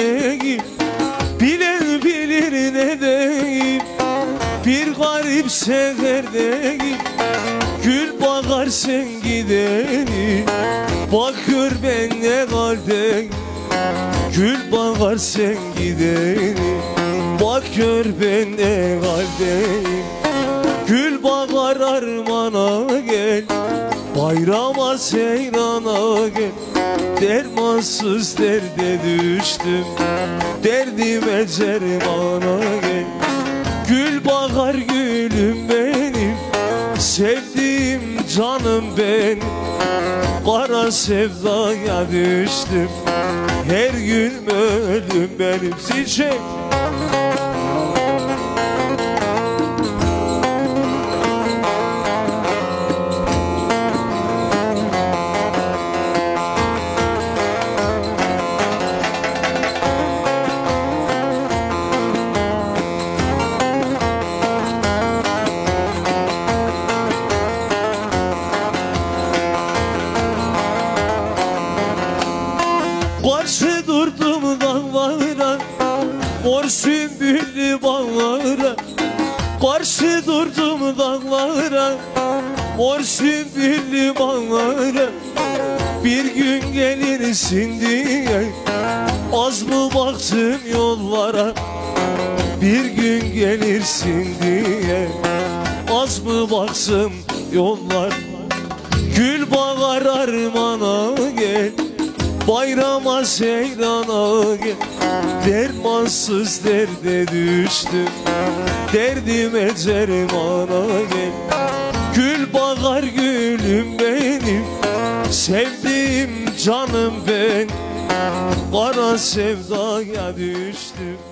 değil, bilen bilir ne değil. Bir garip seferdeyim, gül bakar sen gideni. Bak gör ben ne haldeyim, gül bakar sen gideni. Bak gör ben ne haldeyim. Gül bakar armana gel, bayrama seyrana gel. Dermansız derde düştüm, derdime cermana gel. Gül bakar gülüm benim, sevdiğim canım benim. Kara sevdaya düştüm, her gün ölüm benim. Zilçek. Karşı durdum dağlara, mor sümbüllü bağlara. Karşı durdum dağlara, mor sümbüllü bağlara. Bir gün gelirsin diye az mı baktım yollara. Bir gün gelirsin diye az mı baktım yollara. Gül bakar armana gel, bayrama seyrana gel. Dermansız derde düştüm, derdime cermana gel. Gül bakar gülüm benim, sevdiğim canım ben. Kara sevdaya düştüm.